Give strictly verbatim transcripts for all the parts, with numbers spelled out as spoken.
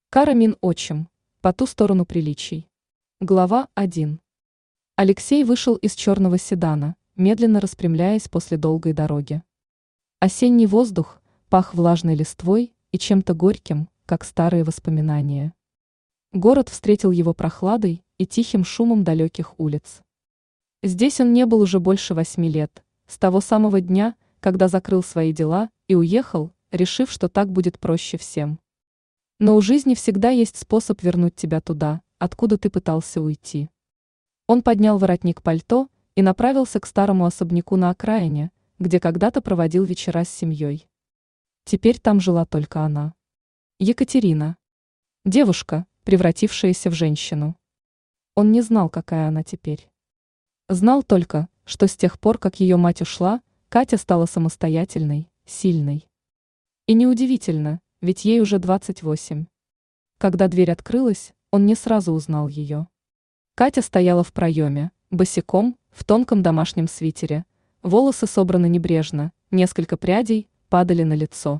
Кара Мин отчим. По ту сторону приличий. Глава один. Алексей вышел из черного седана, медленно распрямляясь после долгой дороги. Осенний воздух пах влажной листвой и чем-то горьким, как старые воспоминания. Город встретил его прохладой и тихим шумом далеких улиц. Здесь он не был уже больше восьми лет, с того самого дня, когда закрыл свои дела и уехал, решив, что так будет проще всем. Но у жизни всегда есть способ вернуть тебя туда, откуда ты пытался уйти. Он поднял воротник пальто и направился к старому особняку на окраине, где когда-то проводил вечера с семьей. Теперь там жила только она. Екатерина. Девушка, превратившаяся в женщину. Он не знал, какая она теперь. Знал только, что с тех пор, как ее мать ушла, Катя стала самостоятельной, сильной. И неудивительно, ведь ей уже двадцать восемь. Когда дверь открылась, он не сразу узнал ее. Катя стояла в проеме, босиком, в тонком домашнем свитере, волосы собраны небрежно, несколько прядей падали на лицо.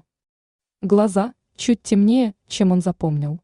Глаза чуть темнее, чем он запомнил.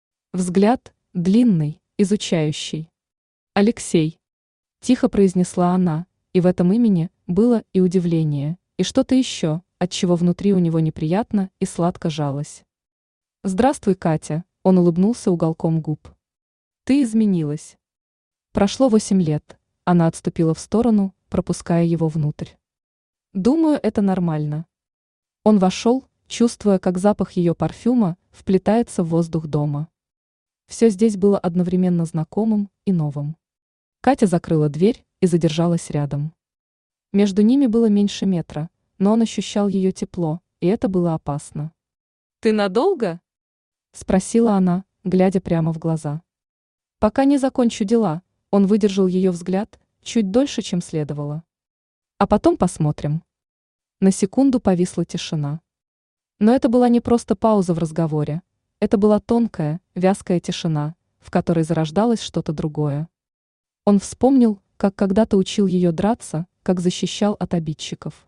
Взгляд длинный, изучающий. «Алексей», – тихо произнесла она, и в этом имени было и удивление, и что-то еще, отчего внутри у него неприятно и сладко жалось. «Здравствуй, Катя», – он улыбнулся уголком губ. «Ты изменилась». Прошло восемь лет, она отступила в сторону, пропуская его внутрь. «Думаю, это нормально». Он вошел, чувствуя, как запах ее парфюма вплетается в воздух дома. Все здесь было одновременно знакомым и новым. Катя закрыла дверь и задержалась рядом. Между ними было меньше метра, но он ощущал ее тепло, и это было опасно. «Ты надолго?» – спросила она, глядя прямо в глаза. «Пока не закончу дела», он выдержал ее взгляд чуть дольше, чем следовало. «А потом посмотрим». На секунду повисла тишина. Но это была не просто пауза в разговоре, это была тонкая, вязкая тишина, в которой зарождалось что-то другое. Он вспомнил, как когда-то учил ее драться, как защищал от обидчиков.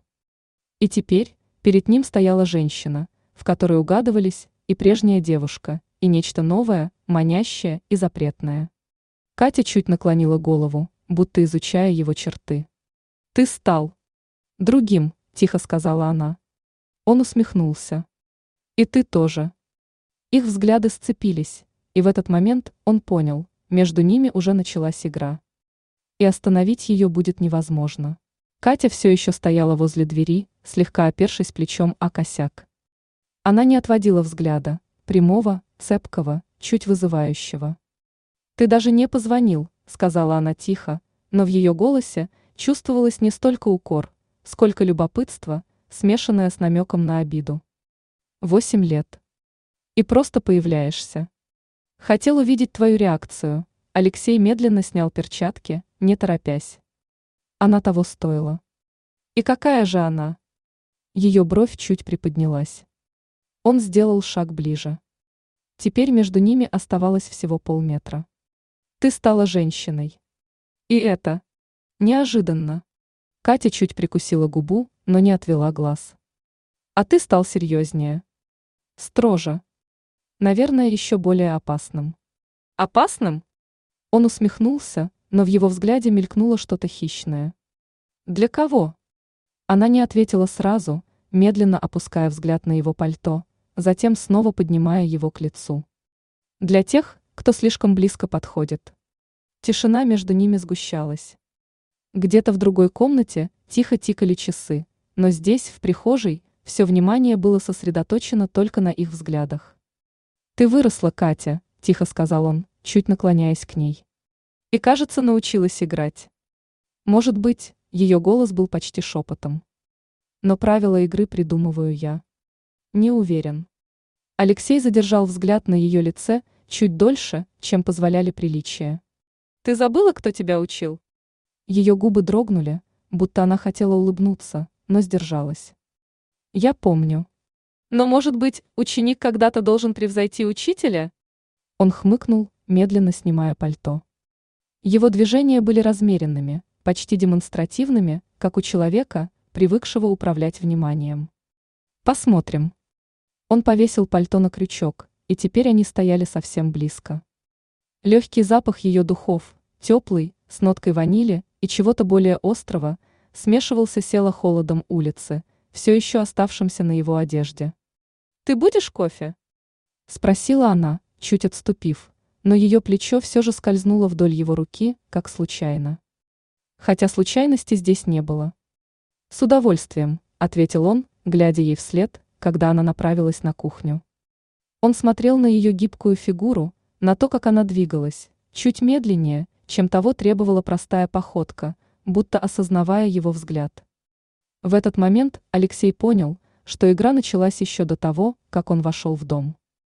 И теперь перед ним стояла женщина, в которой угадывались и прежняя девушка, и нечто новое, манящее и запретное. Катя чуть наклонила голову, будто изучая его черты. «Ты стал другим», – тихо сказала она. Он усмехнулся. «И ты тоже». Их взгляды сцепились, и в этот момент он понял, между ними уже началась игра. И остановить ее будет невозможно. Катя все еще стояла возле двери, слегка опершись плечом о косяк. Она не отводила взгляда, прямого, цепкого, чуть вызывающего. «Ты даже не позвонил», — сказала она тихо, но в ее голосе чувствовалось не столько укор, сколько любопытство, смешанное с намеком на обиду. «Восемь лет. И просто появляешься. Хотел увидеть твою реакцию». Алексей медленно снял перчатки, не торопясь. Она того стоила. И какая же она? Ее бровь чуть приподнялась. Он сделал шаг ближе. Теперь между ними оставалось всего полметра. «Ты стала женщиной». И это неожиданно. Катя чуть прикусила губу, но не отвела глаз. «А ты стал серьезнее. Строже. Наверное, еще более опасным». «Опасным?» Он усмехнулся, но в его взгляде мелькнуло что-то хищное. «Для кого?» Она не ответила сразу, медленно опуская взгляд на его пальто, затем снова поднимая его к лицу. «Для тех, кто слишком близко подходит». Тишина между ними сгущалась. Где-то в другой комнате тихо тикали часы, но здесь, в прихожей, все внимание было сосредоточено только на их взглядах. «Ты выросла, Катя», – тихо сказал он, чуть наклоняясь к ней. «И, кажется, научилась играть». Может быть, ее голос был почти шепотом. «Но правила игры придумываю я». «Не уверен». Алексей задержал взгляд на ее лице чуть дольше, чем позволяли приличия. «Ты забыла, кто тебя учил?» Ее губы дрогнули, будто она хотела улыбнуться, но сдержалась. «Я помню». «Но, может быть, ученик когда-то должен превзойти учителя?» Он хмыкнул, медленно снимая пальто. Его движения были размеренными, почти демонстративными, как у человека, привыкшего управлять вниманием. «Посмотрим». Он повесил пальто на крючок, и теперь они стояли совсем близко. Легкий запах ее духов, теплый, с ноткой ванили и чего-то более острого, смешивался с холодом улицы, все еще оставшимся на его одежде. «Ты будешь кофе?» – спросила она, чуть отступив, но ее плечо все же скользнуло вдоль его руки, как случайно. Хотя случайности здесь не было. «С удовольствием», – ответил он, глядя ей вслед, когда она направилась на кухню. Он смотрел на ее гибкую фигуру, на то, как она двигалась, чуть медленнее, чем того требовала простая походка, будто осознавая его взгляд. В этот момент Алексей понял, что игра началась еще до того, как он вошел в дом.